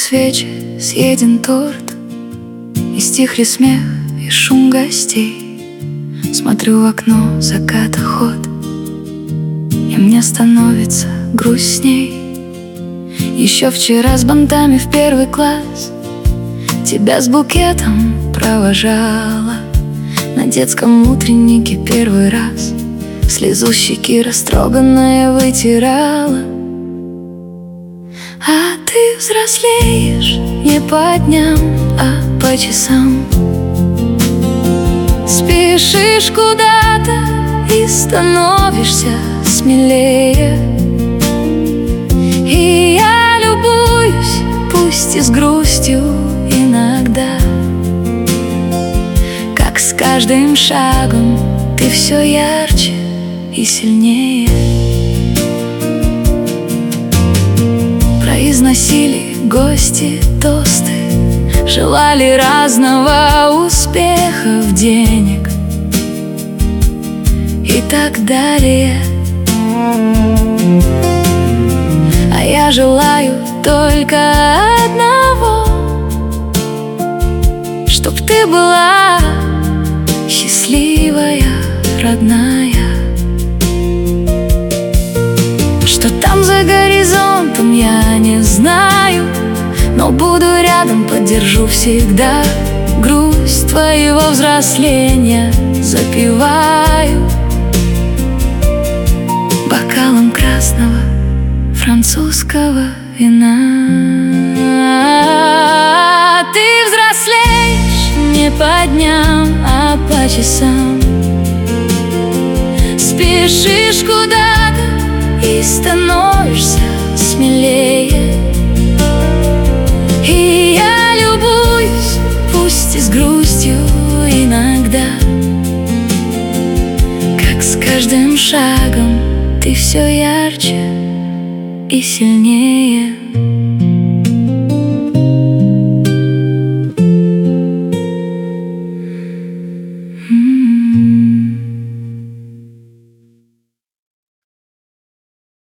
свечи, съеден торт, и стихли смех и шум гостей. Смотрю в окно, закат ход, и мне становится грустней. Еще вчера с бантами в первый класс тебя с букетом провожала, на детском утреннике первый раз слезу щеки растроганная вытирала. А ты взрослеешь не по дням, а по часам. Спешишь куда-то и становишься смелее. И я любуюсь, пусть и с грустью иногда, как с каждым шагом ты все ярче и сильнее. Произносили гости тосты, желали разного успеха, денег и так далее. А я желаю только одного, чтоб ты была счастливая, родная. Что там за горизонтом, я не знаю, но буду рядом, поддержу всегда. Грусть твоего взросления запиваю бокалом красного французского вина. Ты взрослеешь не по дням, а по часам. Спешишь куда-то и становишься смелее. И я любуюсь, пусть и с грустью иногда, как с каждым шагом ты все ярче и сильнее.